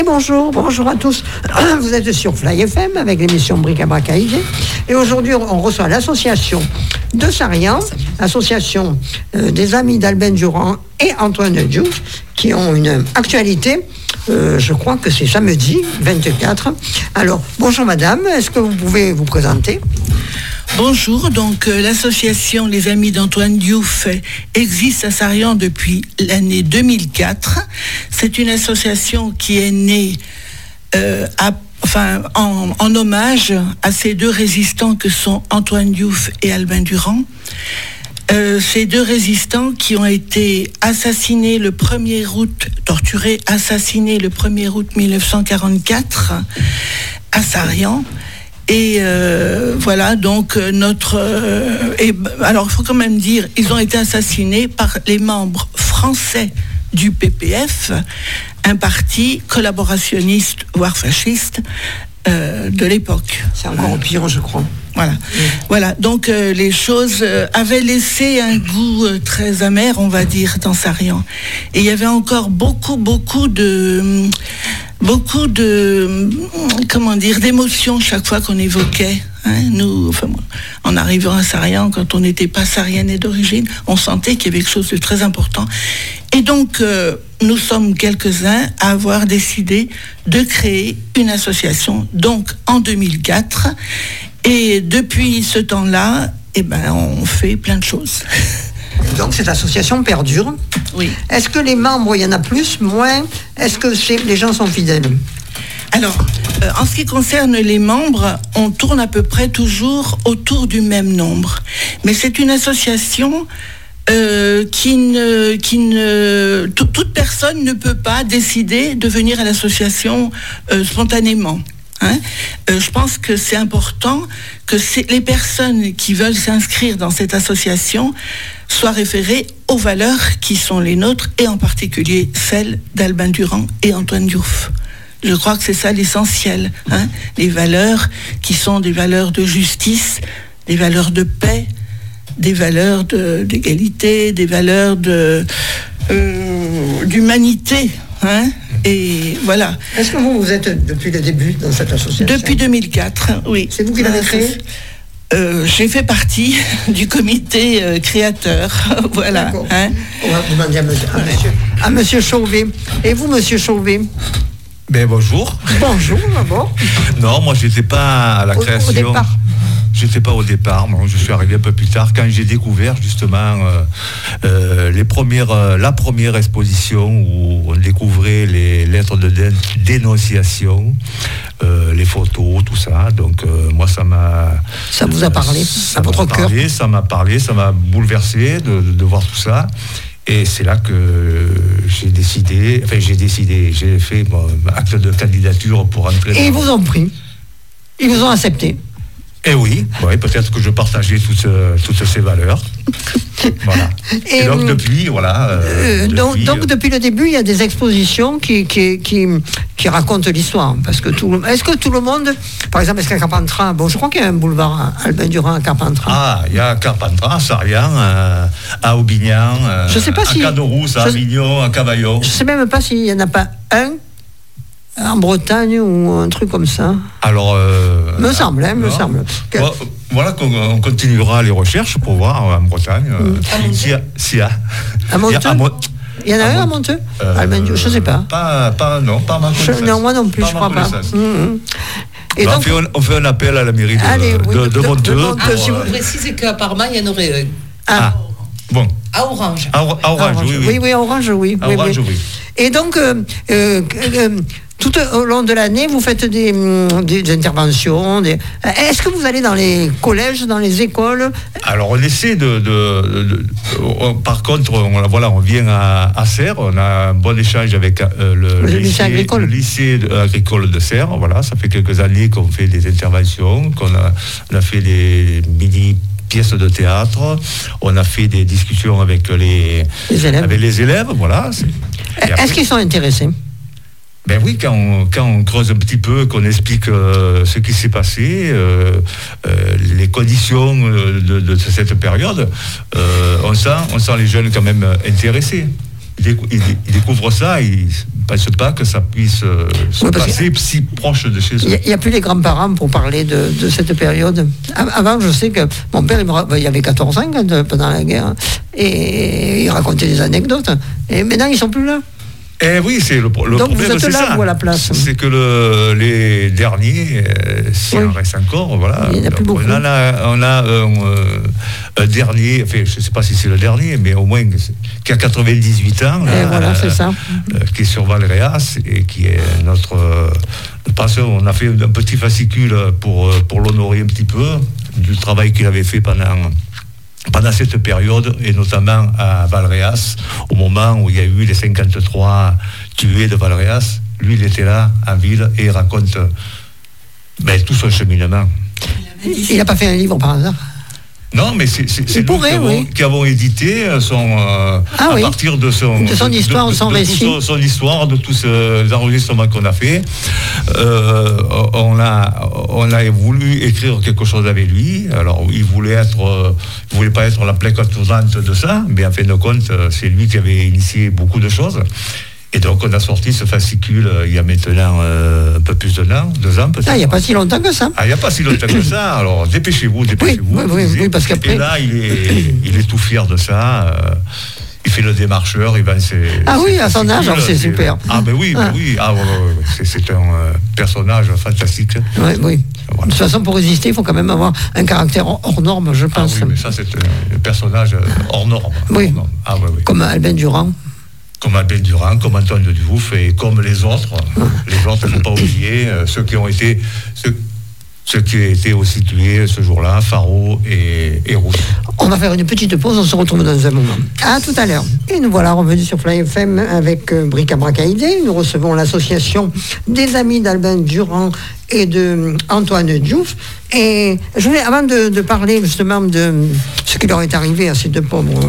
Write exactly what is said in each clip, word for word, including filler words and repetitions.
Bonjour, bonjour à tous. Vous êtes sur Fly F M avec l'émission Bric-à-Brac I G. Et aujourd'hui, on reçoit l'association de Sarian, association euh, des amis d'Alben Durand et Antoine Diouf, qui ont une actualité. Euh, je crois que c'est samedi vingt-quatre. Alors, bonjour madame, est-ce que vous pouvez vous présenter ? Bonjour, donc euh, l'association Les Amis d'Antoine Diouf existe à Sarian depuis l'année deux mille quatre. C'est une association qui est née euh, à, enfin, en, en hommage à ces deux résistants que sont Antoine Diouf et Alben Durand. Euh, ces deux résistants qui ont été assassinés le premier août, torturés, assassinés le premier août mille neuf cent quarante-quatre à Sarian. Et euh, voilà, donc notre... Euh, et, alors, il faut quand même dire, ils ont été assassinés par les membres français du P P F, un parti collaborationniste, voire fasciste, euh, de l'époque. C'est encore pire, je crois. Voilà, oui. Voilà. Donc euh, les choses euh, avaient laissé un goût euh, très amer, on va dire, dans Sarian. Et il y avait encore beaucoup, beaucoup de... beaucoup de, comment dire, d'émotions chaque fois qu'on évoquait. Hein, nous, enfin, en arrivant à Sarian, quand on n'était pas sarianais d'origine, on sentait qu'il y avait quelque chose de très important. Et donc, euh, nous sommes quelques-uns à avoir décidé de créer une association, donc en deux mille quatre. Et depuis ce temps-là, eh ben, on fait plein de choses. Donc cette association perdure. Oui. Est-ce que les membres, il y en a plus, moins ? Est-ce que c'est, les gens sont fidèles ? Alors, euh, en ce qui concerne les membres, on tourne à peu près toujours autour du même nombre. Mais c'est une association euh, qui ne... Qui ne t- toute personne ne peut pas décider de venir à l'association euh, spontanément. Hein, euh, je pense que c'est important que les personnes qui veulent s'inscrire dans cette association soient référées aux valeurs qui sont les nôtres, et en particulier celles d'Alben Durand et Antoine Diouf. Je crois que c'est ça l'essentiel, hein, les valeurs qui sont des valeurs de justice, des valeurs de paix, des valeurs de, d'égalité, des valeurs de, euh, d'humanité. Hein, et voilà. Est-ce que vous, vous êtes depuis le début dans cette association ? Depuis deux mille quatre, oui. C'est vous qui l'avez créée ? euh, J'ai fait partie du comité euh, créateur. Voilà. D'accord. Hein. On va demander à monsieur, à monsieur, à monsieur Chauvet. Et vous, monsieur Chauvet ? Ben bonjour. Bonjour, d'abord. Non, moi, j'étais pas à la Au, création. au départ. J'étais pas au départ, moi, je suis arrivé un peu plus tard quand j'ai découvert justement euh, euh, les premières, euh, la première exposition où on découvrait les lettres de dé- dénonciation, euh, les photos, tout ça. Donc euh, moi ça m'a... Ça vous a parlé, ça à votre cœur. parlé, Ça m'a parlé, ça m'a bouleversé de, de, de voir tout ça. Et c'est là que j'ai décidé, enfin j'ai décidé, j'ai fait mon acte de candidature pour entrer. Et ils vous ont pris, ils vous ont accepté. Eh oui, oui, peut-être que je partageais toutes, euh, toutes ces valeurs. Voilà. Et, et donc, depuis, voilà. Euh, euh, depuis, donc, donc, depuis le début, il y a des expositions qui, qui, qui, qui racontent l'histoire. Parce que tout le, est-ce que tout le monde, par exemple, est-ce qu'à Carpentras, bon, je crois qu'il y a un boulevard à Alben Durand à Carpentras. Ah, il y a Carpentras, à Sarian, euh, à Aubignan, euh, je sais pas à si, Caderousse, à Avignon, à Cavaillon. Je ne sais même pas s'il n'y en a pas un en Bretagne ou un truc comme ça. Alors, euh, me semble, hein, me non. semble. Que... Voilà qu'on on continuera les recherches pour voir en Bretagne euh, mmh. s'il y a, s'il y a. À Monteux. Il y, a, à Mo- il y en a un à Monteux. Euh, Alben, je ne sais pas. Pas, pas non, pas à ma connaissance. Non, moi non plus, pas je ne crois pas. Mmh. Et donc, on, fait un, on fait un appel à la mairie de, allez, oui, de, de, de Monteux. Ah, pour, si vous euh... précisez qu'à Parma, il y en aurait un. Ah, bon. À Orange. À, à Orange, à Orange, oui, oui. Oui, oui, à Orange, oui. À oui, Orange, oui. oui. Et donc, euh, euh, euh, tout au long de l'année, vous faites des, des, des interventions. Des... Est-ce que vous allez dans les collèges, dans les écoles ? Alors, on essaie de... de, de, de on, par contre, on, voilà, on vient à, à Serres, on a un bon échange avec euh, le, le, lycée, lycée agricole. le lycée de, agricole de Serres. Voilà, ça fait quelques années qu'on fait des interventions, qu'on a, on a fait des mini pièces de théâtre, on a fait des discussions avec les, les élèves. Avec les élèves, voilà. Est-ce après, qu'ils sont intéressés ? Ben oui, quand on, quand on creuse un petit peu, qu'on explique euh, ce qui s'est passé, euh, euh, les conditions de, de cette période, euh, on sent, on sent les jeunes quand même intéressés. il, décou- il, il découvre ça, il ne pense pas que ça puisse euh, se Oui, parce passer si proche de chez eux. Il n'y a, a plus les grands-parents pour parler de, de cette période. Avant, je sais que mon père, il, me, il avait quatorze ans quand, pendant la guerre, et il racontait des anecdotes. Et maintenant, ils ne sont plus là. Eh oui, c'est le, le Donc problème, vous êtes c'est là, ça. vous, à la place. C'est que le, les derniers, euh, s'il Oui. en reste encore, voilà. Il y en a plus Donc, beaucoup. on en a, on a un, euh, un dernier, enfin, je ne sais pas si c'est le dernier, mais au moins qui a quatre-vingt-dix-huit ans, Et là, voilà, c'est ça. euh, qui est sur Valréas et qui est notre euh, passeur. On a fait un petit fascicule pour, euh, pour l'honorer un petit peu du travail qu'il avait fait pendant. Pendant cette période, et notamment à Valréas, au moment où il y a eu les cinquante-trois tués de Valréas, lui, il était là, en ville, et il raconte ben, tout son cheminement. Il n'a pas fait un livre par hasard. Non, mais c'est, c'est, c'est nous pourrait, qui, avons, oui. qui avons édité son, euh, Ah à oui. partir de son, De son histoire, de son tout récit. son, son histoire, de tous euh, les enregistrements qu'on a fait. Euh, on, a, on a voulu écrire quelque chose avec lui. Alors, il voulait être, euh, il voulait pas être la plaque tournante de ça, mais en fin de compte, c'est lui qui avait initié beaucoup de choses. Et donc, on a sorti ce fascicule euh, il y a maintenant euh, un peu plus d'un an, deux ans peut-être. Ah, il n'y a pas si longtemps que ça. Ah, il n'y a pas si longtemps que ça. Alors, dépêchez-vous, dépêchez-vous. Oui, oui, oui, oui, parce qu'après- Et là, il est, il est tout fier de ça. euh, il fait le démarcheur, il vend ses. Ah ses oui, à son âge, fascicules, c'est super. Ah, ben oui, ben Ah. oui. Ah, ouais, ouais, ouais. C'est, c'est un euh, personnage fantastique. Oui, oui. Voilà. De toute façon, pour résister, il faut quand même avoir un caractère hors hors norme, je Ah pense. oui, mais ça, c'est un personnage hors norme. Oui. Hors norme. Ah, ouais, ouais. Comme Albin Durand. Comme Albin Durand, comme Antoine de Dufour et comme les autres. Les autres, il ne faut pas oublier, euh, ceux qui ont été. Ceux, ceux qui étaient aussi tués ce jour-là, Faro et, et Rousse. On va faire une petite pause, on se retrouve dans un moment. À tout à l'heure. Et nous voilà revenus sur Fly F M avec euh, Bric-à-Brac-Aïdé. Nous recevons l'association des amis d'Albin Durand et de euh, Antoine Diouf. Et je voulais, avant de, de parler justement de ce qui leur est arrivé à ces deux pauvres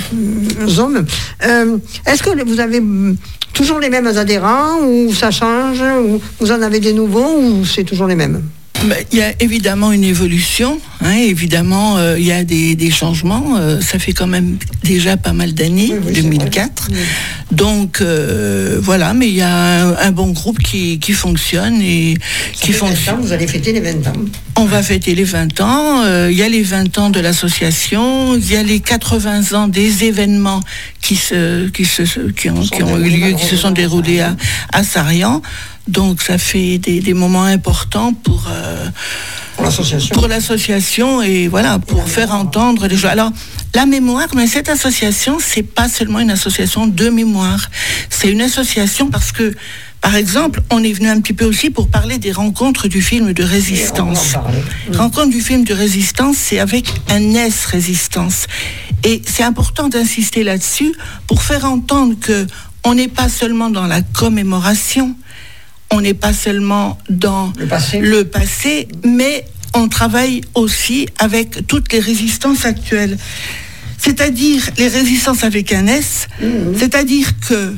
euh, hommes, euh, est-ce que vous avez euh, toujours les mêmes adhérents ou ça change, ou vous en avez des nouveaux ou c'est toujours les mêmes? Ben, il y a évidemment une évolution, hein, évidemment euh, il y a des, des changements, euh, ça fait quand même déjà pas mal d'années, Oui, oui, c'est deux mille quatre, vrai. donc euh, voilà, mais il y a un, un bon groupe qui, qui fonctionne et qui fonctionne. Vous allez fêter les vingt ans. On va fêter les vingt ans, euh, il y a les vingt ans de l'association, il y a les quatre-vingts ans des événements qui, se, qui, se, qui, ont, qui ont eu lieu, qui se sont déroulés à, à Sarian. Donc ça fait des, des moments importants pour, euh, Pour l'association. pour l'association et voilà, pour faire entendre les choses. Alors, la mémoire, mais cette association, c'est pas seulement une association de mémoire, c'est une association parce que, par exemple, on est venu un petit peu aussi pour parler des rencontres du film de Résistance. Rencontre du film de Résistance, c'est avec un S Résistance. Et c'est important d'insister là-dessus pour faire entendre que on n'est pas seulement dans la commémoration, on n'est pas seulement dans Le passé. le passé, mais on travaille aussi avec toutes les résistances actuelles. C'est-à-dire les résistances avec un S, mmh. c'est-à-dire que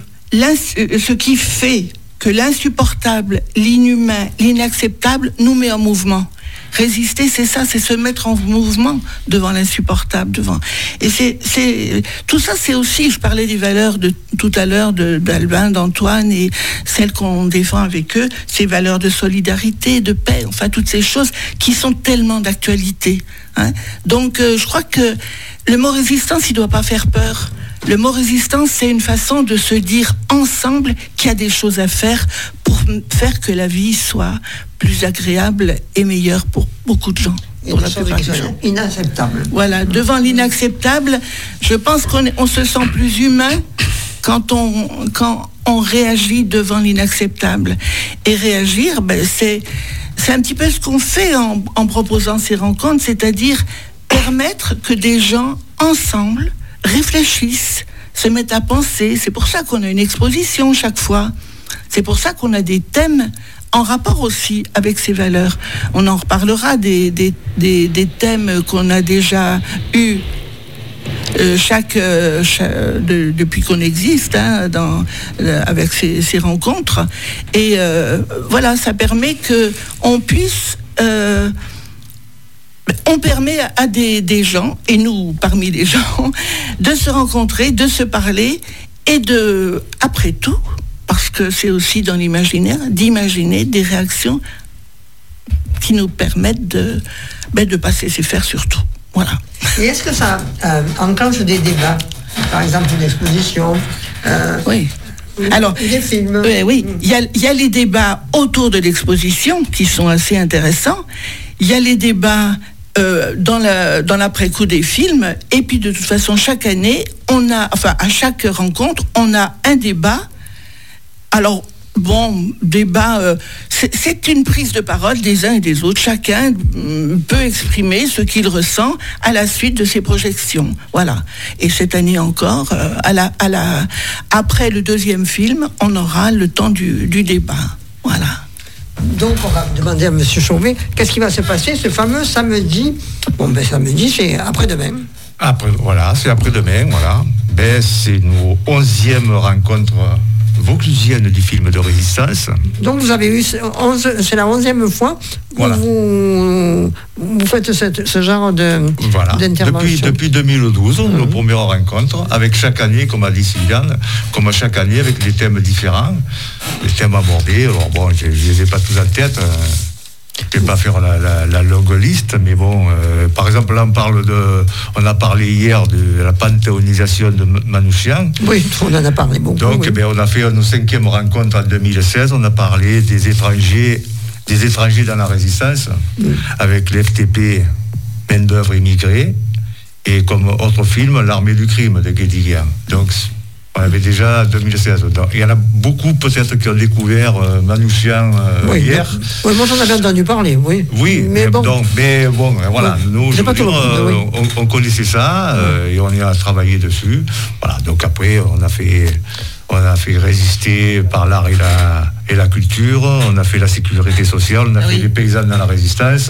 ce qui fait que l'insupportable, l'inhumain, l'inacceptable nous met en mouvement. Résister, c'est ça, c'est se mettre en mouvement devant l'insupportable, devant. Et c'est, c'est tout ça, c'est aussi, je parlais des valeurs de tout à l'heure de, d'Albin, d'Antoine et celles qu'on défend avec eux, ces valeurs de solidarité, de paix, enfin toutes ces choses qui sont tellement d'actualité. Hein. Donc, euh, je crois que le mot résistance, il doit pas faire peur. Le mot résistance, c'est une façon de se dire ensemble qu'il y a des choses à faire pour faire que la vie soit plus agréable et meilleure pour beaucoup de gens. Pour la plupart des gens. Inacceptable. Voilà, devant l'inacceptable, je pense qu'on est, on se sent plus humain quand on, quand on réagit devant l'inacceptable. Et réagir, ben, c'est, c'est un petit peu ce qu'on fait en, en proposant ces rencontres, c'est-à-dire permettre que des gens ensemble réfléchissent, se mettent à penser. C'est pour ça qu'on a une exposition chaque fois. C'est pour ça qu'on a des thèmes en rapport aussi avec ces valeurs. On en reparlera des, des, des, des thèmes qu'on a déjà eus euh, chaque, euh, chaque de, depuis qu'on existe, hein, dans, euh, avec ces, ces rencontres. Et euh, voilà, ça permet qu'on puisse... Euh, on permet à des, des gens, et nous parmi les gens, de se rencontrer, de se parler et de, après tout, parce que c'est aussi dans l'imaginaire, d'imaginer des réactions qui nous permettent de, ben, de pas se laisser faire surtout. Voilà. Et est-ce que ça euh, enclenche des débats? Par exemple, une exposition euh, Oui. Alors, des films. Euh, oui, il y a, y a les débats autour de l'exposition qui sont assez intéressants. Il y a les débats euh, dans, la, dans l'après-coup des films. Et puis, de toute façon, chaque année, on a, enfin, à chaque rencontre, on a un débat. Alors, bon, débat, euh, c'est, c'est une prise de parole des uns et des autres. Chacun mm, peut exprimer ce qu'il ressent à la suite de ses projections. Voilà. Et cette année encore, euh, à la, à la, après le deuxième film, on aura le temps du, du débat. Voilà. Donc, on va demander à M. Chauvet, qu'est-ce qui va se passer ce fameux samedi? Bon, ben samedi, c'est après-demain. Après, voilà, c'est après-demain, voilà. Ben, c'est nos onzième rencontre vauclusienne du film de résistance. Donc vous avez eu onze, c'est la onzième fois que voilà. vous, vous faites cette, ce genre de, voilà. d'intervention. Depuis, depuis deux mille douze, mmh. nos premières rencontres, avec chaque année, comme a dit Sylviane, comme à chaque année, avec des thèmes différents, des thèmes abordés. Alors bon, je ne les ai pas tous en tête. Euh, Je ne vais pas faire la, la, la longue liste, mais bon, euh, par exemple, là, on parle de, on a parlé hier de la panthéonisation de Manouchian. Oui, on en a parlé beaucoup. Donc, oui. eh bien, on a fait nos cinquième rencontre en deux mille seize. On a parlé des étrangers, des étrangers dans la résistance, mm. avec l'F T P, main d'œuvre immigrée, et comme autre film, L'armée du crime de Guédiguian. Donc, on avait déjà deux mille seize. Donc, il y en a beaucoup peut-être qui ont découvert euh, Manouchian euh, oui, hier. Oui, moi j'en avais entendu parler, oui. Oui, mais, mais bon, donc, mais bon voilà, oui. nous aujourd'hui, euh, oui. on, on connaissait ça euh, et on y a travaillé dessus. Voilà, donc après on a fait, on a fait résister par l'art et la, et la culture, on a fait la sécurité sociale, on a oui. fait les paysans dans la résistance.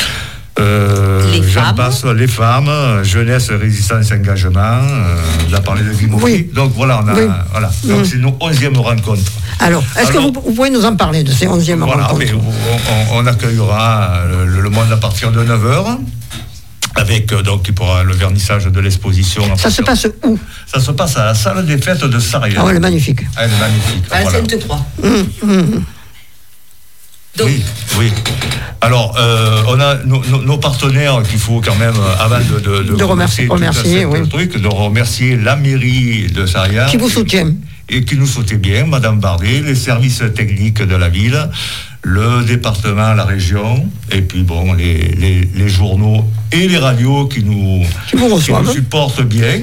Euh, les j'en femmes. passe, les femmes, jeunesse, résistance, engagement, euh, on a parlé de Guy Mory. Oui. Donc voilà, on a, oui. voilà. Donc, mmh. c'est nos onzième rencontres. Alors, est-ce Alors, que vous, vous pouvez nous en parler de ces onzième voilà, rencontres? Mais on, on, on accueillera le, le monde à partir de neuf heures. Avec donc il pourra le vernissage de l'exposition. Ça se passe où? Ça se passe à la salle des fêtes de Sarrières. Ah ouais, elle est magnifique. Ah, elle est magnifique. À la voilà. Sainte-Croix. Mmh, mmh. Donc. Oui, oui. Alors, euh, on a nos, nos, nos partenaires qu'il faut quand même, avant de, de, de, de remercier, remercier oui. truc, de remercier la mairie de Sarrières. Qui vous soutient. Et qui nous soutient bien, Madame Bardet, les services techniques de la ville, le département, la région, et puis bon, les, les, les journaux et les radios qui nous, qui vous qui nous supportent bien.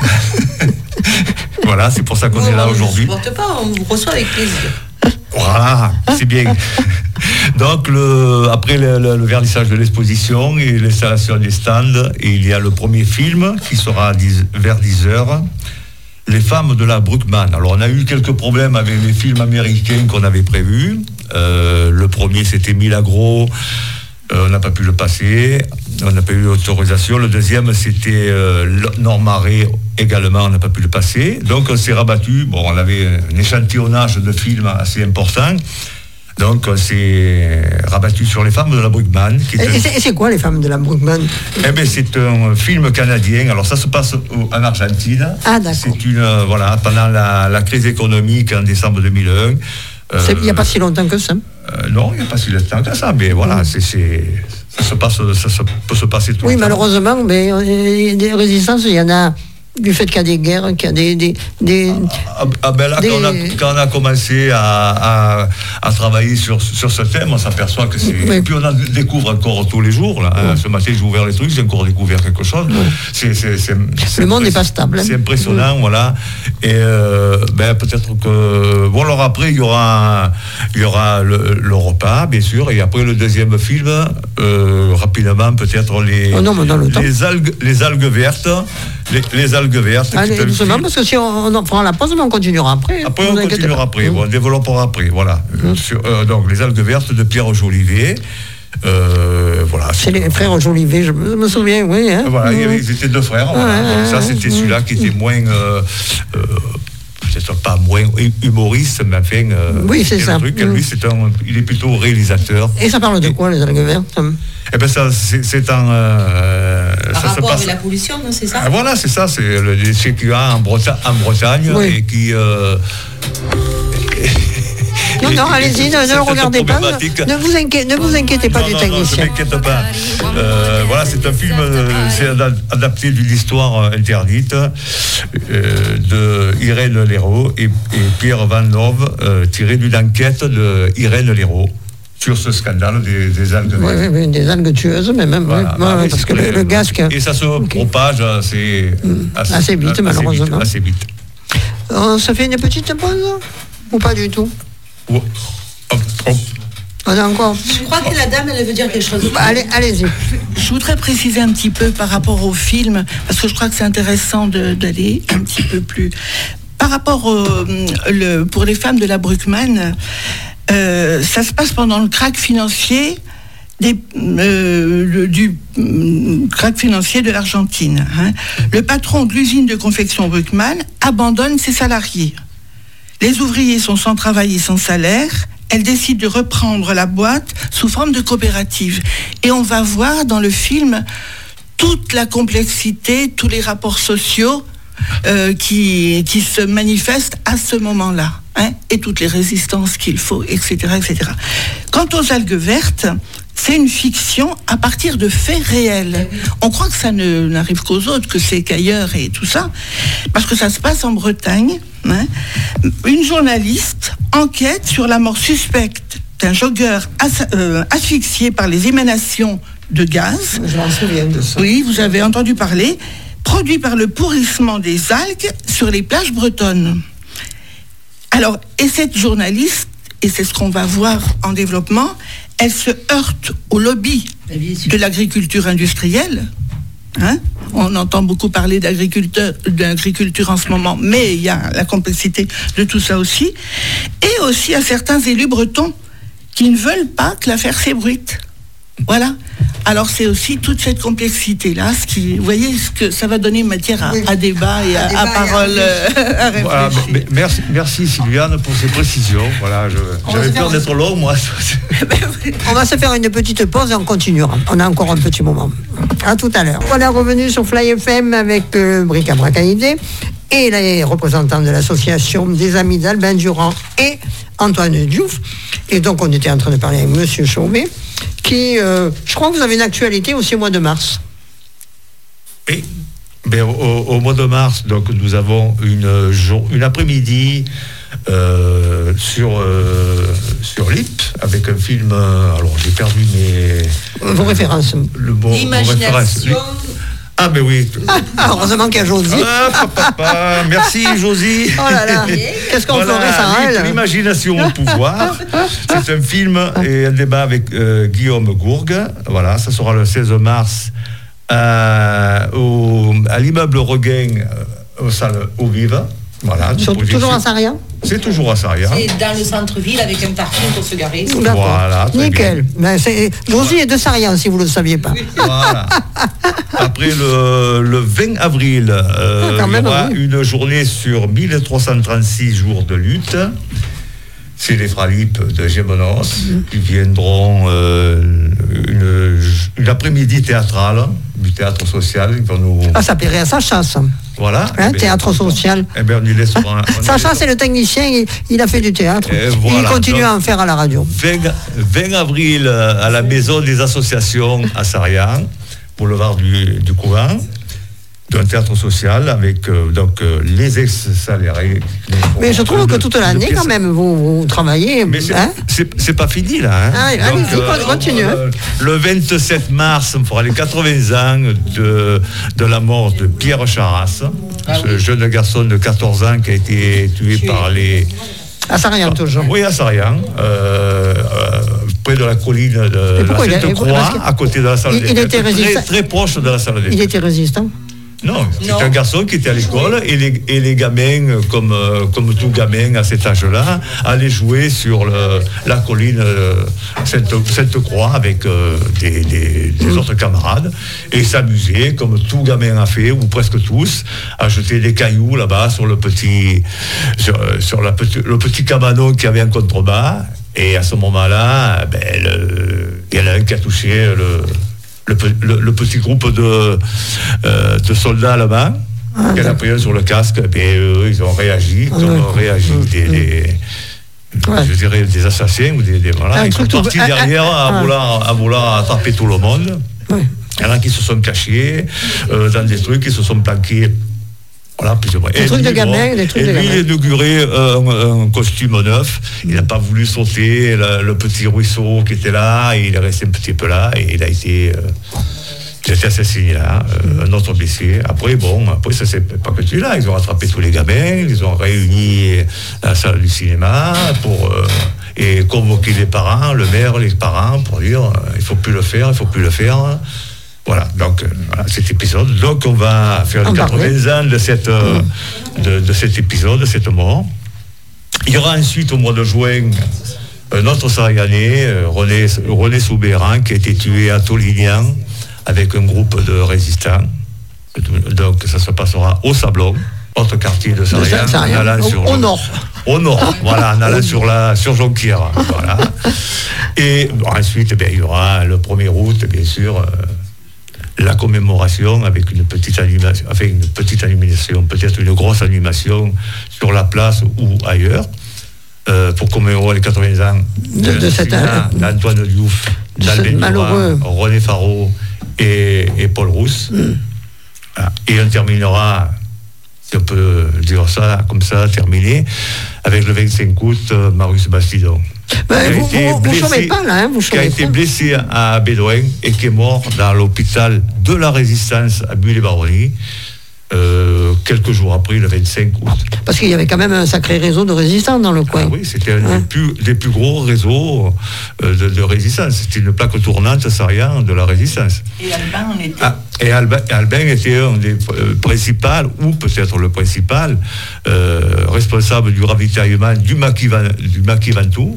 Voilà, c'est pour ça qu'on non, est là aujourd'hui. On ne supporte pas, on vous reçoit avec plaisir. Voilà, c'est bien. Donc, le, après le, le, le vernissage de l'exposition et l'installation des stands, il y a le premier film qui sera à dix, vers dix heures. Les femmes de la Bruckmann. Alors, on a eu quelques problèmes avec les films américains qu'on avait prévus. Euh, le premier, c'était Milagro. Euh, on n'a pas pu le passer. On n'a pas eu l'autorisation. Le deuxième, c'était euh, Nord-Marais également. On n'a pas pu le passer. Donc, on s'est rabattu. Bon, on avait un échantillonnage de films assez important. Donc, on s'est rabattu sur les femmes de la Bruckmann. Qui et, un... c'est, et c'est quoi les femmes de la Bruckmann? Eh bien, c'est un film canadien. Alors, ça se passe en Argentine. Ah, d'accord. C'est une, euh, voilà, pendant la, la crise économique en décembre deux mille un. Euh, il n'y a pas si longtemps que ça. Euh, non, il n'y a pas si longtemps que ça, mais voilà, mmh. c'est, c'est, ça, se passe, ça se, peut se passer tout oui, le temps. Oui, malheureusement, mais euh, des résistances, il y en a. Du fait qu'il y a des guerres, qu'il y a des... des, des ah, ah ben là, des... Quand, on a, quand on a commencé à, à, à travailler sur, sur ce thème, on s'aperçoit que c'est... Oui. Et puis on en découvre encore tous les jours. Là, oui. hein. Ce matin, j'ai ouvert les trucs, j'ai encore découvert quelque chose. Oui. C'est, c'est, c'est, c'est Le monde n'est pas stable. C'est impressionnant, oui. voilà. Et euh, ben, peut-être que... Bon, alors après, il y aura, il y aura le, le repas, bien sûr, et après le deuxième film, euh, rapidement, peut-être les, oh non, mais dans le les, temps. algues, les algues vertes... Les, les algues vertes. Allez, doucement, parce que si on, on en prend la pause, mais on continuera après. Après, on continuera après. Mmh. On développera après. Voilà. Mmh. Sur, euh, donc, les algues vertes de Pierre Jolivet. Euh, voilà. C'est, c'est les frères Jolivet, je me souviens, oui. Hein. Voilà, mmh. ils étaient deux frères. Ouais, voilà. Donc, ça, c'était mmh. celui-là qui était moins. Euh, euh, peut-être pas moins humoriste, mais enfin. Euh, oui, c'est ça. Truc. Mmh. Lui, c'est un, il est plutôt réalisateur. Et ça parle de quoi, les algues vertes? Eh bien, ça, c'est, c'est en. Euh, Par ça se rapport passe. avec la pollution, non, c'est ça? Ah, voilà, c'est ça, c'est le déchet qu'il y a en, Breta- en Bretagne Oui. et qui. Euh, Non, non, et- allez-y, et- ne, ne cette le regardez pas. problématique- Ne vous inquiétez, ne vous inquiétez pas non, du non, technicien. Non, je ne m'inquiète pas. Euh, voilà, c'est un film, euh, c'est ad- adapté d'une histoire euh, interdite euh, de Irène Léraud et, et Pierre Van Love, euh, tiré d'une enquête de Irène Léraud sur ce scandale des, des algues Oui, vertes. oui, oui, des algues tueuses, mais même, Voilà. oui, Ah ouais, oui, parce c'est que le, très- le gaz. que- Et ça se Ok. propage assez, assez vite, malheureusement. Assez vite. On se fait une petite pause ou pas du tout? Oh, hop, hop. On a encore. Je crois que la dame, elle veut dire quelque chose. Bah, allez, allez-y. Je voudrais préciser un petit peu par rapport au film, parce que je crois que c'est intéressant de- d'aller un petit peu plus. Par rapport au, le, pour les femmes de la Bruckmann, euh, ça se passe pendant le krach financier des, euh, le- du mm, krach financier de l'Argentine. Hein. Le patron de l'usine de confection Bruckmann abandonne ses salariés. Les ouvriers sont sans travail et sans salaire. Elle décide de reprendre la boîte sous forme de coopérative. Et on va voir dans le film toute la complexité, tous les rapports sociaux euh, qui, qui se manifestent à ce moment-là. Hein, et toutes les résistances qu'il faut, et cetera, et cetera. Quant aux algues vertes, c'est une fiction à partir de faits réels. On croit que ça ne, n'arrive qu'aux autres, que c'est qu'ailleurs et tout ça, parce que ça se passe en Bretagne. Hein. Une journaliste enquête sur la mort suspecte d'un joggeur as- euh, asphyxié par les émanations de gaz. Je m'en souviens de ça. Oui, vous avez entendu parler, produit par le pourrissement des algues sur les plages bretonnes. Alors, et cette journaliste, et c'est ce qu'on va voir en développement, elle se heurte au lobby de l'agriculture industrielle. Hein? On entend beaucoup parler d'agriculteur, d'agriculture en ce moment, mais il y a la complexité de tout ça aussi. Et aussi à certains élus bretons qui ne veulent pas que l'affaire s'ébruite. Voilà. Alors c'est aussi toute cette complexité-là, ce qui, vous voyez, ce que ça va donner matière à, à débat et à, débat à et à parole, euh, à réfléchir. Voilà, mais- merci, merci Sylviane pour ces précisions. Voilà, je- j'avais peur d'être long, moi. On va se faire une petite pause et on continuera. On a encore un petit moment. À tout à l'heure. On est revenu sur Fly F M avec euh, Bric-à-Brac Haïdé et les représentants de l'association des Amis d'Albin Durand et Antoine Diouf. Et donc on était en train de parler avec Monsieur Chauvet, qui, euh, je crois que vous avez une actualité aussi au mois de mars. Et, ben, au, au mois de mars, donc, nous avons une, jour, une après-midi euh, sur, euh, sur L I P avec un film. euh, alors, j'ai perdu mes. Vos références. Le bon, L'imagination. Ah, mais oui. Ah, heureusement qu'il y a Josie. Ah, papa, papa. Merci, Josie. Oh là là, qu'est-ce qu'on Voilà, ferait sans L I P, elle? L'imagination au pouvoir. C'est un film et un débat avec euh, Guillaume Gourgue. Voilà, ça sera le seize mars euh, au, à l'immeuble Regain, euh, aux salles Eau Vive. Voilà, Sur- projection. toujours à Sarrian? C'est toujours à Sarrian. C'est dans le centre-ville avec un parking pour se garer. D'accord. Voilà, très Nickel. Ben, c'est- Josie est de Sarrian, si vous ne le saviez pas. Voilà. Après le, le vingt avril, euh, Ah, quand il y même, aura oui. une journée sur mille trois cent trente-six jours de lutte. C'est les Fralipes de Gémenos Mm. qui viendront euh, une, une après-midi théâtrale, du théâtre social. Ils vont nous, Ah, ça paierait à sa chasse. voilà. Hein, Eh bien, théâtre social. Eh bien, on y laissera. on y Sacha, laissera- c'est le technicien, il, il a fait du théâtre. Et Et voilà, il continue donc- à en faire à la radio. vingt, vingt avril euh, à la maison des associations à Sarrian, boulevard du, du Couvent, d'un théâtre social avec euh, donc euh, les ex-salariés. Mais je trouve que toute l'année, quand même, vous, vous travaillez. Mais c'est, hein. c'est, c'est pas fini là. Hein. Ah oui, allez-y, continue, hein. euh, le vingt-sept mars, on fera les quatre-vingts ans de, de la mort de Pierre Charras, Ah ce oui. jeune garçon de quatorze ans qui a été tué Tué. par les. À Sarrian, toujours. Oui, à Sarrian, euh, euh, près de la colline de Et pourquoi il la a- Sainte-Croix, parce que- à côté de la salle il- des il fêtes, était très, résistant. très proche de la salle des Il fêtes. était résistant. Non, c'est Non. un garçon qui était à l'école et les, et les gamins, euh, comme, euh, comme tout gamin à cet âge-là, allaient jouer sur le, la colline euh, Sainte- Sainte-Croix avec euh, des, des- des Mm. autres camarades et s'amuser, comme tout gamin a fait, ou presque tous, à jeter des cailloux là-bas sur le petit, sur, sur la petit, le petit cabanon qui avait un contrebas. Et à ce moment-là, ben, le- il y en a un qui a touché le le, le, le petit groupe de, euh, de soldats allemands ah, qu'elle a pris sur le casque, et eux, ils ont réagi, ils ont ah, réagi mmh, des, mmh. des ouais. je dirais des assassins ou des, des voilà, ah, ils sont partis tout... derrière ah, à, ah, vouloir, à vouloir attraper tout le monde. Ouais. Il y en a qui se sont cachés euh, dans des trucs, qui se sont planqués. Voilà, plus ou moins. Des trucs de gamin, des trucs de gamin. Et lui, il a inauguré un, un costume neuf. Mm. Il n'a pas voulu sauter le, le petit ruisseau qui était là. Et il est resté un petit peu là. Et il a été, euh, il a été assassiné là. Euh, un autre blessé. Après, bon, après, ça c'est pas que tu là. Ils ont rattrapé tous les gamins. Ils ont réuni la salle du cinéma pour. Euh, et convoquer les parents, le maire, les parents, pour dire euh, il ne faut plus le faire, il ne faut plus le faire. Voilà, donc euh, voilà, cet épisode. Donc on va faire les quatre-vingts ans de, cette, euh, de, de cet épisode, de cette mort. Il y aura ensuite au mois de juin un autre Sarianais, euh, René, René Soubéran, qui a été tué à Tolignan avec un groupe de résistants. Donc ça se passera au Sablon, autre quartier de Sarian, en allant au, sur au nord. Au nord, voilà, en allant sur la sur Jonquière, voilà. Et bon, ensuite, bien, il y aura le premier août, bien sûr. Euh, la commémoration avec une petite animation, enfin une petite animation, peut-être une grosse animation sur la place ou ailleurs, euh, pour commémorer les quatre-vingts ans de, de, de cette d'Antoine Diouf, d'Albin Durand, René Faro et, et Paul Rousse. Mm. Voilà. Et on terminera, si on peut dire ça, comme ça, terminé, avec le vingt-cinq août, euh, Marius Bastidon. Ben, vous ne savez pas là, hein, vous qui a été pas. blessé à Bédouin et qui est mort dans l'hôpital de la Résistance à Buis-les-Baronnies euh, quelques jours après, le vingt-cinq août. Parce qu'il y avait quand même un sacré réseau de résistants dans le coin. Ah oui, c'était un hein? des, plus, des plus gros réseaux euh, de, de résistance. C'était une plaque tournante Sarian de la Résistance. Et Albin en était ah, Et Albin, Albin était un des euh, principaux, ou peut-être le principal, euh, responsable du ravitaillement du maquis, du maquis Ventoux.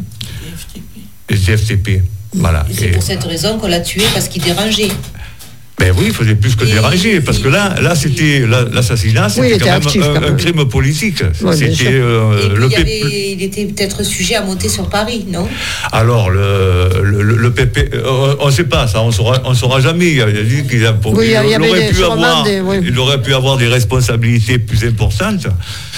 Et du F T P. Voilà. Et c'est et, pour cette raison qu'on l'a tué, parce qu'il dérangeait. Ben oui, il faisait plus que et, déranger, parce et, que là, là c'était l'assassinat, c'était oui, quand, même actif, un, quand même un crime politique. Ouais, c'était euh, le il, P P... avait, il était peut-être sujet à monter sur Paris, non? Alors le, le, le, le P P, euh, on ne sait pas ça, on saura, on saura jamais. Il a dit qu'il a, oui, il, il, aurait pu avoir, des, oui. il aurait pu avoir des responsabilités plus importantes.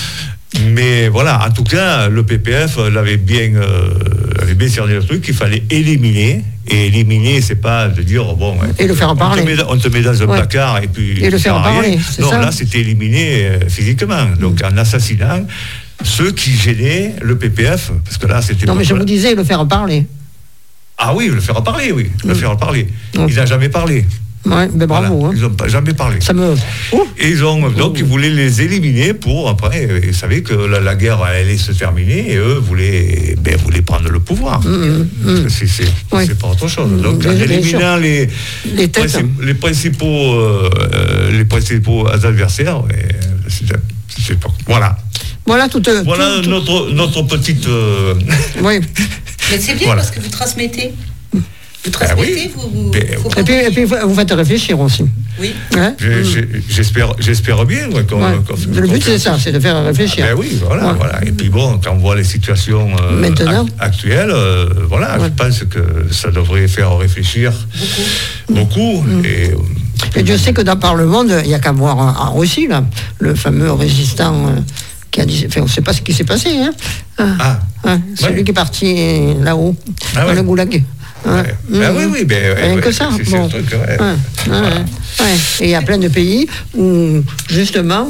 Mais voilà, en tout cas, le P P F l'avait bien, euh, avait bien cerné le truc qu'il fallait éliminer. Et éliminer, c'est pas de dire bon. Et le faire en parler. On te met, on te met dans un ouais. placard et puis. Et le faire en parler. Non, ça là, c'était éliminer euh, physiquement. Donc, en assassinant ceux qui gênaient le P P F, parce que là, c'était. Non, mais je vous disais, le faire en parler. Ah oui, le faire en parler, oui, le mmh. faire en parler. Mmh. Il n'a jamais parlé. Ouais, ben bravo. Voilà. Hein. Ils n'ont jamais parlé. Ça me. Ouh. Et ils ont donc ils voulaient les éliminer pour après. Ils savaient que la, la guerre allait se terminer et eux voulaient, ben, voulaient prendre le pouvoir. Mmh, mmh. C'est, c'est, oui. c'est pas autre chose. Donc en éliminant les les, princi- les principaux euh, les principaux adversaires, c'est, c'est pas, voilà. Voilà toute. Voilà tout, notre tout... notre petite. Euh... Oui. Mais c'est bien voilà. Parce que vous transmettez. Vous transmettez, ah oui. vous, vous, ben, et, puis, et puis vous faites réfléchir aussi. Oui. Hein je, je, j'espère, j'espère bien. Ouais, qu'on, ouais. qu'on, le but qu'on c'est ça, c'est de faire réfléchir. Ah ben oui, voilà, ouais. voilà. Et puis bon, quand on voit les situations euh, Maintenant. act- actuelles, euh, voilà, ouais. je pense que ça devrait faire réfléchir beaucoup. beaucoup mmh. et, et Dieu sait que dans par le monde, il n'y a qu'à voir en Russie là, le fameux résistant. Euh, Qui a dit, enfin, on ne sait pas ce qui s'est passé. Hein. Ah. Hein, celui ouais. qui est parti là-haut, ah, dans ouais. le goulag. Hein. Ouais. Mmh. Ah oui, oui, ben, rien ouais, que ça. C'est, bon. c'est le truc, ouais. Ouais. Voilà. Ouais. Ouais. Et il y a plein de pays où, justement,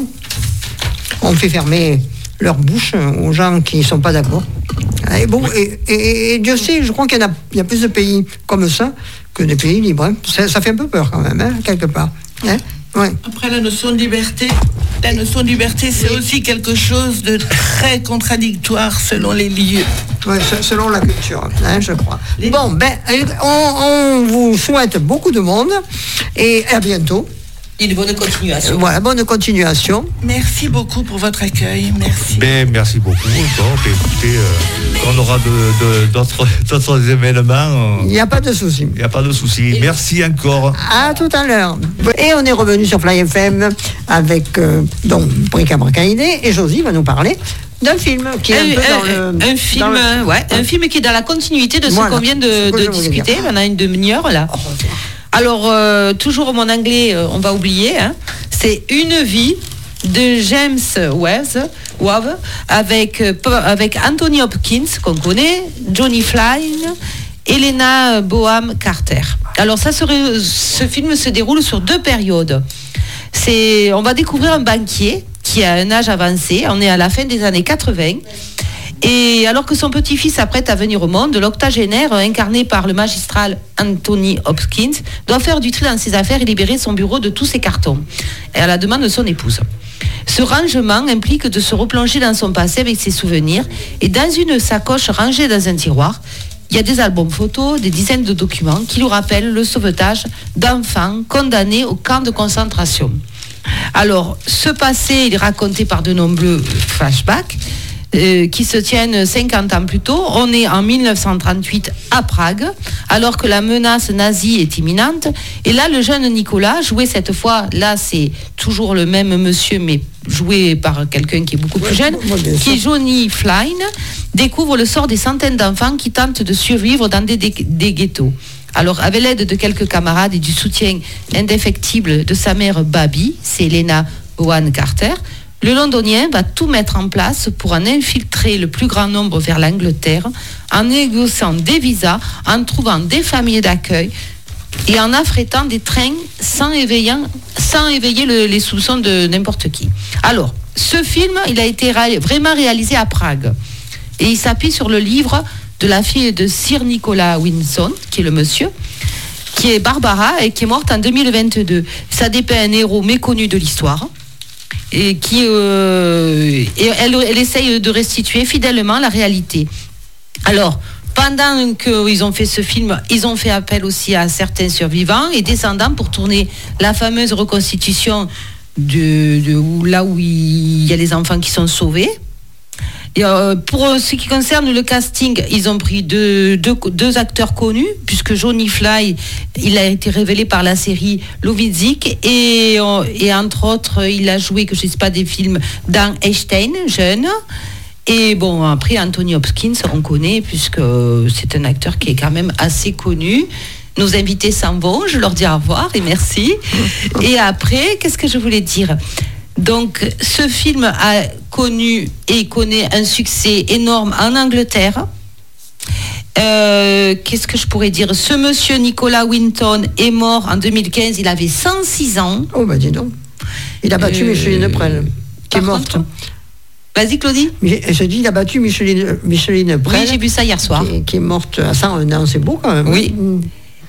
on fait fermer leur bouche aux gens qui ne sont pas d'accord. Et, bon, et, et, et Dieu sait, je crois qu'il y, en a, il y a plus de pays comme ça que des pays libres. Hein. Ça, ça fait un peu peur quand même, hein, quelque part. Hein. Ouais. Après, la notion de liberté, la notion de liberté, c'est oui. aussi quelque chose de très contradictoire selon les lieux. Oui, selon la culture, hein, je crois. Les... Bon, ben, on, on vous souhaite beaucoup de monde et à bientôt. Et une bonne continuation. Voilà, bonne continuation. Merci beaucoup pour votre accueil. Merci. Ben, merci beaucoup. Bon, ben, écoutez, euh, on aura de, de, d'autres, d'autres événements. Il n'y a pas de souci. Il n'y a pas de souci. Merci encore. À tout à l'heure. Et on est revenu sur Fly F M avec euh, donc Bric-à-Brac-Idée et Josie va nous parler d'un film qui est un, un peu dans un, le... Un film, dans le... Ouais, un film qui est dans la continuité de ce voilà, qu'on vient de, de discuter pendant une demi-heure là. Alors, euh, toujours mon anglais, euh, on va oublier. Hein. C'est Une vie de James Webb, avec, euh, avec Anthony Hopkins, qu'on connaît, Johnny Flynn, Helena Bonham Carter. Alors, ça serait, ce film se déroule sur deux périodes. C'est, on va découvrir un banquier qui a un âge avancé. On est à la fin des années quatre-vingts. Et alors que son petit-fils s'apprête à venir au monde, l'octogénaire, incarné par le magistral Anthony Hopkins, doit faire du tri dans ses affaires et libérer son bureau de tous ses cartons, et à la demande de son épouse. Ce rangement implique de se replonger dans son passé avec ses souvenirs, et dans une sacoche rangée dans un tiroir, il y a des albums photos, des dizaines de documents qui lui rappellent le sauvetage d'enfants condamnés au camp de concentration. Alors, ce passé, il est raconté par de nombreux flashbacks, Euh, qui se tiennent cinquante ans plus tôt. On est en dix-neuf cent trente-huit à Prague, alors que la menace nazie est imminente. Et là, le jeune Nicolas, joué cette fois, là c'est toujours le même monsieur, mais joué par quelqu'un qui est beaucoup plus jeune, qui est Johnny Flynn, découvre le sort des centaines d'enfants qui tentent de survivre dans des, des, des ghettos. Alors, avec l'aide de quelques camarades et du soutien indéfectible de sa mère Babi, c'est Helena Bonham Carter, le Londonien va tout mettre en place pour en infiltrer le plus grand nombre vers l'Angleterre, en négociant des visas, en trouvant des familles d'accueil et en affrétant des trains sans, éveillant, sans éveiller le, les soupçons de n'importe qui. Alors, ce film, il a été ré- vraiment réalisé à Prague. Et il s'appuie sur le livre de la fille de Sir Nicholas Winson, qui est le monsieur, qui est Barbara et qui est morte en deux mille vingt-deux. Ça dépeint un héros méconnu de l'histoire. Et qui euh, et elle, elle essaye de restituer fidèlement la réalité. Alors, pendant qu'ils ont fait ce film, ils ont fait appel aussi à certains survivants et descendants pour tourner la fameuse reconstitution de, de où, là où il y a les enfants qui sont sauvés. Et euh, pour ce qui concerne le casting, ils ont pris deux, deux, deux acteurs connus, puisque Johnny Fly, il a été révélé par la série Lovidzik, et, et entre autres, il a joué, que je ne sais pas, des films dans Einstein, jeune. Et bon, après, Anthony Hopkins, on connaît, puisque c'est un acteur qui est quand même assez connu. Nos invités s'en vont, je leur dis au revoir et merci. Et après, qu'est-ce que je voulais dire ? Donc, ce film a connu et connaît un succès énorme en Angleterre. Euh, qu'est-ce que je pourrais dire ? Ce monsieur Nicolas Winton est mort en deux mille quinze, il avait cent six ans. Oh, bah dis donc. Il a battu euh, Micheline Prel, qui est morte. Contre, vas-y, Claudie. Je dis, il a battu Micheline, Micheline Prel. Oui, j'ai vu ça hier soir. Qui, qui est morte à cent un ans, c'est beau quand même. Oui. Mmh.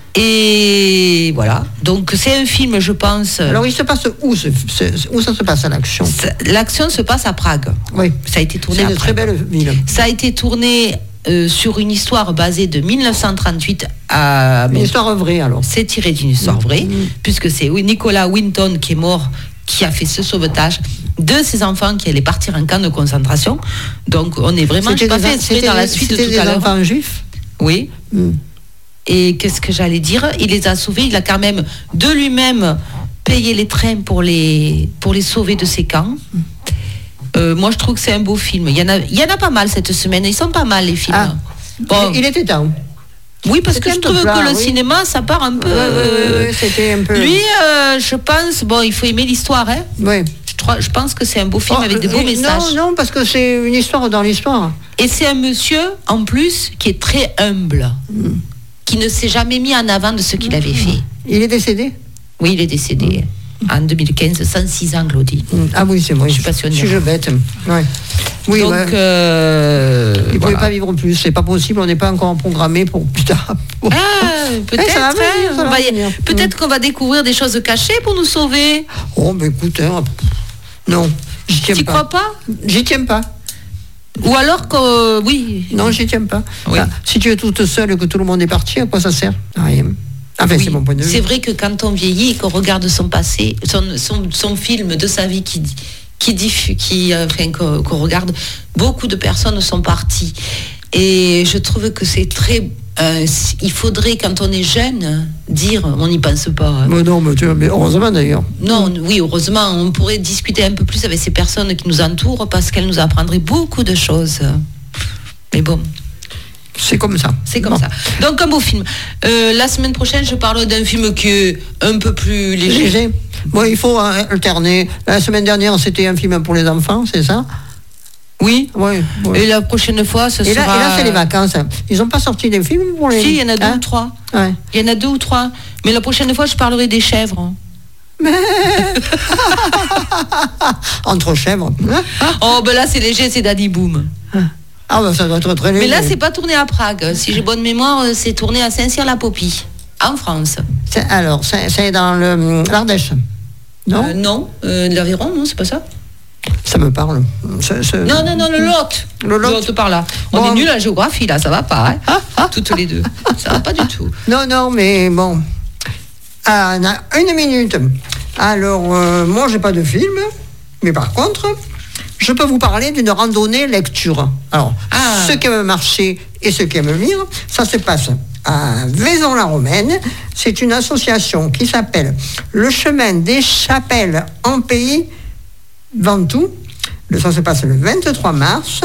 Et voilà, donc c'est un film, je pense. Alors il se passe où, ce, ce, où ça se passe à l'action ? L'action se passe à Prague. Oui. Ça a été tourné. C'est à une Prague. très belle ville. Ça a été tourné euh, sur une histoire basée de dix-neuf cent trente-huit à. Une histoire vraie alors. C'est tiré d'une histoire mmh. vraie, mmh. puisque c'est Nicolas Winton qui est mort, qui a fait ce sauvetage de ses enfants qui allaient partir en camp de concentration. Donc on est vraiment. Je n'ai pas fait exprès dans la suite de tout à l'heure. C'était des enfants juifs ? Oui. Mmh. Et qu'est-ce que j'allais dire ? Il les a sauvés, il a quand même de lui-même payé les trains pour les, pour les sauver de ces camps. Euh, moi, je trouve que c'est un beau film. Il y en a, il y en a pas mal cette semaine, ils sont pas mal les films. Ah, bon. Il était temps. Oui, parce que je trouve plat, que le oui. cinéma, ça part un peu... Oui, oui, oui, oui, c'était un peu... Lui, euh, je pense, bon, il faut aimer l'histoire, hein. Oui. Je, je pense que c'est un beau film oh, avec de beaux euh, messages. Non, non, parce que c'est une histoire dans l'histoire. Et c'est un monsieur, en plus, qui est très humble. Mm. Qui ne s'est jamais mis en avant de ce qu'il avait fait. Il est décédé ? Oui, il est décédé mmh. en deux mille quinze, cent six ans, Claudie. Mmh. Ah oui, c'est vrai. Je suis passionnée. Je suis bête. Ouais. Oui, donc, ouais. euh, il ne voilà. pouvait pas vivre plus. C'est pas possible. On n'est pas encore programmé pour plus tard. Ah, peut-être. Eh, ça va venir, ça va venir. Peut-être mmh. qu'on va découvrir des choses cachées pour nous sauver. Oh, mais écoute, hein, non, j'y tiens tu pas. Tu crois pas ? J'y tiens pas. Ou alors que, euh, oui. Non, j'y tiens pas. Oui. Enfin, si tu es toute seule et que tout le monde est parti, à quoi ça sert ? À rien. Enfin, oui, c'est mon point de vue. C'est vrai que quand on vieillit et qu'on regarde son passé, son, son, son film de sa vie qui, qui, diffuse, qui enfin, qu'on, qu'on regarde, beaucoup de personnes sont parties. Et je trouve que c'est très... Euh, il faudrait, quand on est jeune, dire on n'y pense pas. Hein. Mais non, mais, tu vois, mais heureusement d'ailleurs. Non, oui, heureusement, on pourrait discuter un peu plus avec ces personnes qui nous entourent parce qu'elles nous apprendraient beaucoup de choses. Mais bon. C'est comme ça. C'est comme bon. ça. Donc un beau film. Euh, la semaine prochaine, je parle d'un film qui est un peu plus léger. léger. Bon, il faut euh, alterner. La semaine dernière, c'était un film pour les enfants, c'est ça? Oui. Oui. Oui. Et la prochaine fois, ce et sera... Là, et là, c'est les vacances. Ils n'ont pas sorti des films pour les... Si, il y en a deux hein? ou trois. Ouais. Il y en a deux ou trois. Mais la prochaine fois, je parlerai des chèvres. Entre chèvres. Oh, ben là, c'est léger, c'est Daddy Boom. Ah, ben ça doit être très léger. Mais là, c'est pas tourné à Prague. Si j'ai bonne mémoire, c'est tourné à Saint-Cyr-la-Popie, en France. C'est, alors, c'est, c'est dans le, l'Ardèche. Non euh, Non, euh, l'Aveyron, non, c'est pas ça. Ça me parle. C'est, c'est... Non, non, non, le Lot. Le Lot. Lot par là. On Bon. est nuls à la géographie, là, ça va pas. Hein toutes les deux. Ça va pas du tout. Non, non, mais bon. Ah, on a une minute. Alors, euh, moi, j'ai pas de film, mais par contre, je peux vous parler d'une randonnée lecture. Alors, Ah. ceux qui aiment marcher et ceux qui aiment lire, ça se passe à Vaison-la-Romaine. C'est une association qui s'appelle Le Chemin des Chapelles en Pays Ventoux. Ça se passe le vingt-trois mars.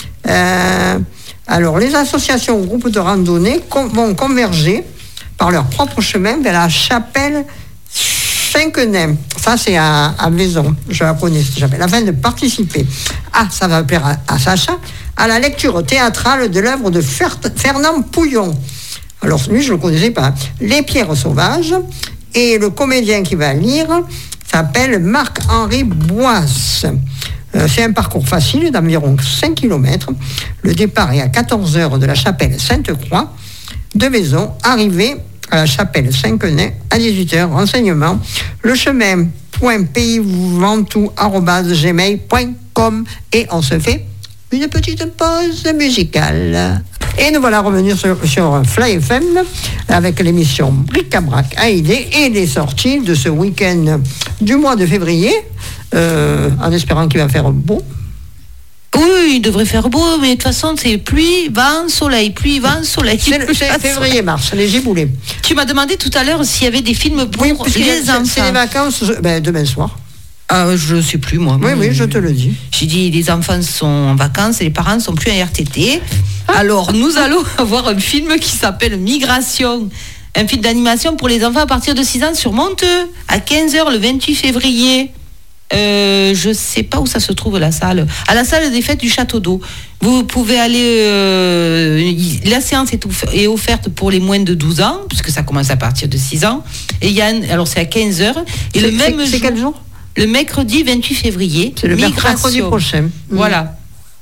Euh, alors, les associations ou groupes de randonnée con- vont converger par leur propre chemin vers la chapelle Cinquenay. Ça, c'est à, à Vaison. Je la connais, cette chapelle. Afin de participer, ah, ça va plaire à, à Sacha, à la lecture théâtrale de l'œuvre de Fer- Fernand Pouillon. Alors, lui, je ne le connaissais pas. Les pierres sauvages. Et le comédien qui va lire s'appelle Marc-Henri Boisse. Euh, c'est un parcours facile d'environ cinq kilomètres. Le départ est à quatorze heures de la chapelle Sainte-Croix de Vaison, arrivé à la chapelle Cinquenay à dix-huit heures. Renseignement, le chemin point pays ventoux arobase gmail point com. Et on se fait une petite pause musicale. Et nous voilà revenus sur, sur Fly F M avec l'émission Bric-à-Brac A I D et les sorties de ce week-end du mois de février, euh, en espérant qu'il va faire beau. Oui, il devrait faire beau, mais de toute façon, c'est pluie, vent, soleil, pluie, vent, soleil. C'est, le- c'est février-mars, les giboulées. Tu m'as demandé tout à l'heure s'il y avait des films pour Oui, parce que les c'est, enfants. c'est les vacances ben, demain soir. Ah, je sais plus, moi. Oui, oui, je te le dis. J'ai dit, les enfants sont en vacances et les parents sont plus en R T T. Alors, nous allons avoir un film qui s'appelle Migration. Un film d'animation pour les enfants à partir de six ans sur Monteux, à quinze heures le vingt-huit février. Euh, je sais pas où ça se trouve, la salle. À la salle des fêtes du Château d'Eau. Vous pouvez aller... euh, y- la séance est, ouf- est offerte pour les moins de douze ans, puisque ça commence à partir de six ans. Et il y a un- alors, c'est à quinze heures. Et C'est- le même c'est, c'est jour, quel jour? le mercredi vingt-huit février. C'est le mercredi prochain. Voilà.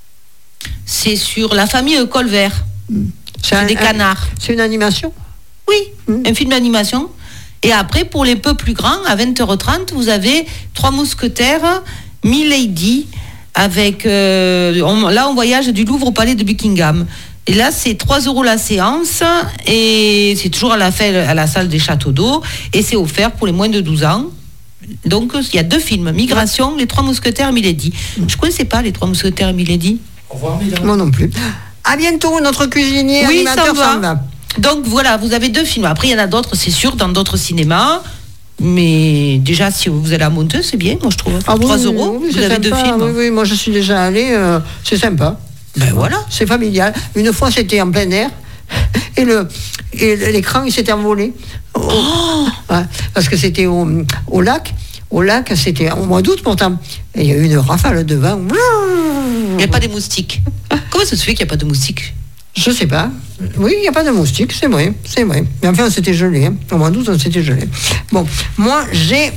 C'est sur la famille Colvert. C'est, C'est un- des un- canards. c'est une animation? Oui, Mm. un film d'animation. Et après, pour les peu plus grands, à vingt heures trente, vous avez Trois Mousquetaires, Milady, avec... euh, on- là, on voyage du Louvre au Palais de Buckingham. Et là, c'est trois euros la séance, et c'est toujours à la, fait- à la salle des Châteaux d'Eau, et c'est offert pour les moins de douze ans. Donc, il y a deux films, Migration, Les Trois Mousquetaires et Milady. Je ne connaissais pas Les Trois Mousquetaires et Milady. Moi non plus. À bientôt, notre cuisinier Oui, ça animateur va. s'en va. Donc voilà, vous avez deux films. Après, il y en a d'autres, c'est sûr, dans d'autres cinémas. Mais déjà, si vous allez à Monteux, c'est bien, moi je trouve. Ah oui, trois oui, euros, oui, vous c'est avez sympa. deux films. Oui, oui, moi je suis déjà allé, euh, c'est sympa. Ben voilà. C'est familial. Une fois, c'était en plein air. Et, le, et l'écran, il s'était envolé. Oh. Ouais, parce que c'était au, au lac. Au lac, c'était au mois d'août pourtant. Et il y a eu une rafale de vent. Il n'y a pas des moustiques. Comment ça se fait qu'il n'y a pas de moustiques? Je sais pas. Oui, il n'y a pas de moustiques, c'est vrai, c'est vrai. Mais enfin, c'était gelé. Hein. Au mois d'août, on s'était gelé. Bon, moi, j'ai...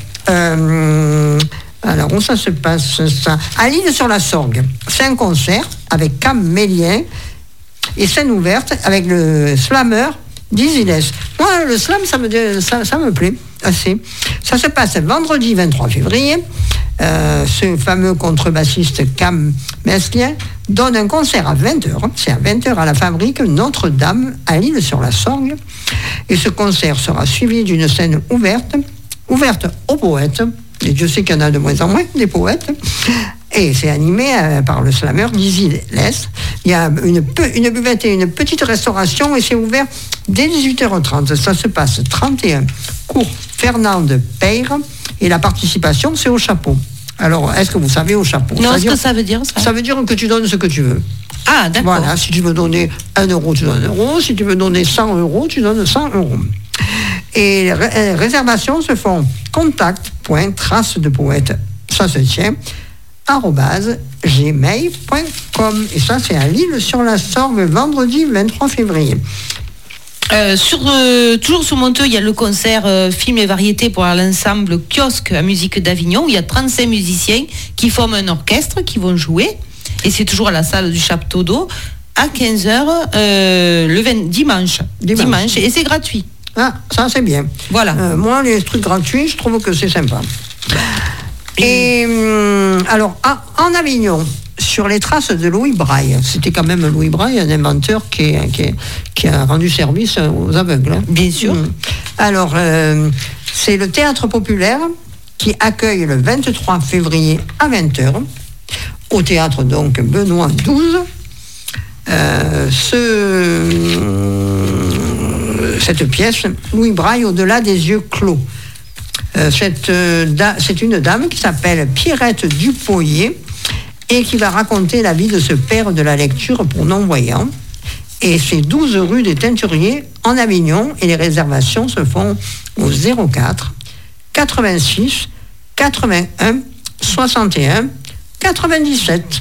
euh, alors, où ça se passe, ça? À l'Île-sur-la-Sorgue. C'est un concert avec Cam Mélien et scène ouverte avec le slammer Dizzy Les. Moi, le slam, ça me, ça, ça me plaît assez. Ça se passe vendredi vingt-trois février. Euh, ce fameux contrebassiste Cam Meslien donne un concert à vingt heures. C'est à vingt heures à la fabrique Notre-Dame à l'Île-sur-la-Sorgue. Et ce concert sera suivi d'une scène ouverte, ouverte aux poètes. Et Dieu sait qu'il y en a de moins en moins, des poètes. Et c'est animé euh, par le slammer Dizzy Les. Il y a une, peu, une buvette et une petite restauration et c'est ouvert dès dix-huit heures trente. Ça se passe trente et un cours Fernande Peyre et la participation, c'est au chapeau. Alors, est-ce que vous savez au chapeau? Non, Ça veut ce dire- que ça veut dire, ça Ça veut dire que tu donnes ce que tu veux. Ah, d'accord. Voilà, si tu veux donner un euro, tu donnes un euro. Si tu veux donner cent euros, tu donnes cent euros. Et les ré- réservations se font contact.tracedepoète, ça se tient, arobase gmail point com. Et ça, c'est à L'Isle-sur-la-Sorgue, vendredi vingt-trois février. Euh, sur, euh, toujours sur Monteux, il y a le concert euh, film et variété pour l'ensemble Kiosque à musique d'Avignon. Il y a trente-cinq musiciens qui forment un orchestre, qui vont jouer. Et c'est toujours à la salle du Chapteau d'Eau à quinze heures euh, le vingt, dimanche. Dimanche. Dimanche. Et c'est gratuit. Ah, ça, c'est bien. Voilà. Euh, moi, les trucs gratuits, je trouve que c'est sympa. Et hum, alors, à- en Avignon, sur les traces de Louis Braille, c'était quand même Louis Braille, un inventeur qui, est- qui, est- qui a rendu service aux aveugles. hein. Bien sûr. Hum. Alors, euh, c'est le théâtre populaire qui accueille le vingt-trois février à vingt heures, au théâtre donc Benoît douze, euh, ce, cette pièce, Louis Braille, au-delà des yeux clos. Euh, cette, euh, da- c'est une dame qui s'appelle Pierrette Dupoyer et qui va raconter la vie de ce père de la lecture pour non-voyants. Et c'est douze rue des Teinturiers en Avignon, et les réservations se font au zéro quatre quatre-vingt-six quatre-vingt-un soixante et un quatre-vingt-dix-sept.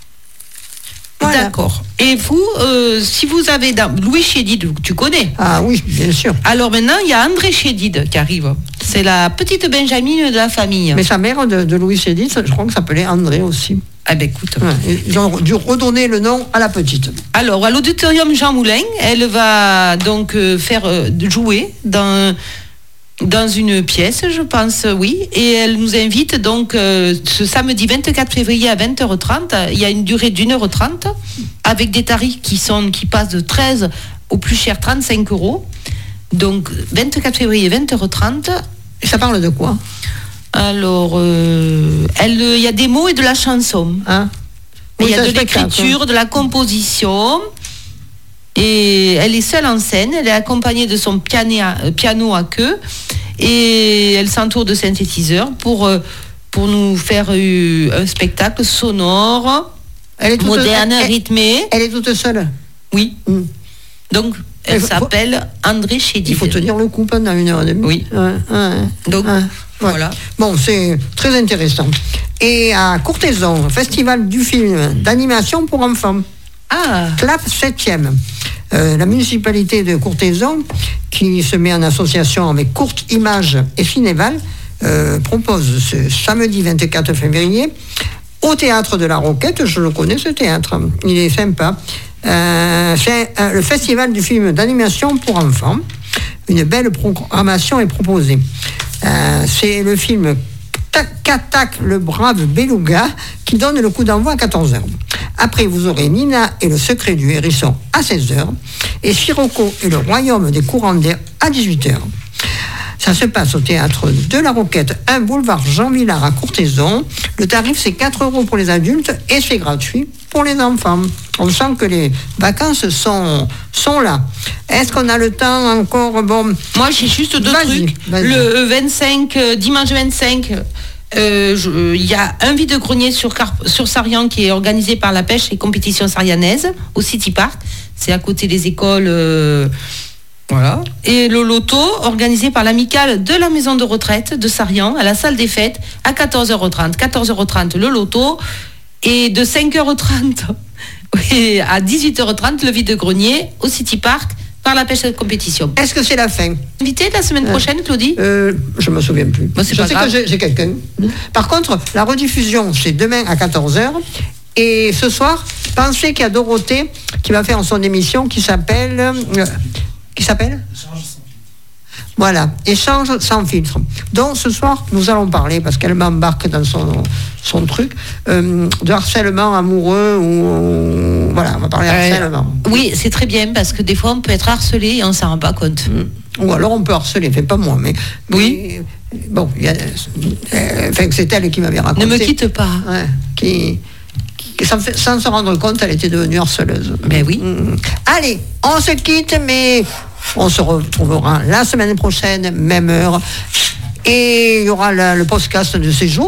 Voilà. D'accord. Et vous, euh, si vous avez dans Louis Chédid, tu connais. Ah oui, bien sûr. Alors maintenant, il y a André Chédid qui arrive. C'est la petite Benjamine de la famille. Mais sa mère de, de Louis Chédid, je crois que ça s'appelait André aussi. Ah ben écoute. Ouais, ils ont dû redonner le nom à la petite. Alors, à l'auditorium Jean Moulin, elle va donc euh, faire euh, jouer dans, dans une pièce, je pense, oui. Et elle nous invite donc euh, ce samedi vingt-quatre février à vingt heures trente. Il y a une durée d'une heure trente avec des tarifs qui, sont, qui passent de treize au plus cher trente-cinq euros. Donc, vingt-quatre février, vingt heures trente. Et ça parle de quoi? Alors, euh, elle, il y a des mots et de la chanson. Hein? Mais Oui, il y a c'est de un spectacle. l'écriture, de la composition. Et elle est seule en scène. Elle est accompagnée de son piano à, piano à queue. Et elle s'entoure de synthétiseurs pour, euh, pour nous faire euh, un spectacle sonore, Elle est toute, moderne, elle, rythmé. elle est toute seule. Oui. Mm. Donc, elle Il faut- s'appelle André Chédid. Il faut tenir le coup pendant une heure et demie. Oui. Ouais, ouais, Donc, ouais. voilà. Bon, c'est très intéressant. Et à Courthézon, festival du film d'animation pour enfants. Ah, Clap septième. Euh, la municipalité de Courthézon, qui se met en association avec Courte Images et Cinéval, euh, propose ce samedi vingt-quatre février au théâtre de la Roquette. Je le connais, ce théâtre. Il est sympa. Euh, c'est euh, le festival du film d'animation pour enfants. Une belle programmation est proposée. Euh, c'est le film Qu'attaque le brave beluga qui donne le coup d'envoi à quatorze heures. Après, vous aurez Nina et le secret du hérisson à seize heures et Sirocco et le royaume des courants d'air à dix-huit heures. Ça se passe au théâtre de la Roquette, un boulevard Jean Villard à Courthézon. Le tarif, c'est quatre euros pour les adultes et c'est gratuit pour les enfants. On sent que les vacances sont, sont là. Est-ce qu'on a le temps encore? Bon, moi j'ai juste deux Vas-y, trucs. vas-y. Le vingt-cinq, euh, dimanche vingt-cinq, euh, je- il y a un vide-grenier sur, Car- sur Sarian qui est organisé par la pêche et compétition sarianaise au City Park. C'est à côté des écoles. euh, Voilà. Et le loto organisé par l'amicale de la maison de retraite de Sarian à la salle des fêtes à quatorze heures trente. quatorze heures trente le loto et de cinq heures trente oui, à dix-huit heures trente le vide-grenier au City Park par la pêche de compétition. est-ce que c'est la fin? Invité la semaine prochaine, Claudie? Euh, je me souviens plus. Bon, c'est je pas sais grave. que j'ai, j'ai quelqu'un. Par contre, la rediffusion, c'est demain à quatorze heures. Et ce soir, pensez qu'il y a Dorothée qui va faire son émission qui s'appelle... euh, qui s'appelle Voilà, Échange sans filtre. Donc ce soir, nous allons parler, parce qu'elle m'embarque dans son, son truc, euh, de harcèlement amoureux, ou... Voilà, on va parler Euh, harcèlement. Oui, c'est très bien parce que des fois on peut être harcelé et on s'en rend pas compte. Ou alors on peut harceler, enfin pas moi, mais... Oui. mais, bon, il y a, euh, enfin, c'est elle qui m'avait raconté. Ne me quitte pas. Ouais, qui, qui sans, fait- sans se rendre compte, elle était devenue harceleuse. Ben oui. Mm. Allez, on se quitte, mais on se retrouvera la semaine prochaine, même heure. Et il y aura la- le podcast de ces jours.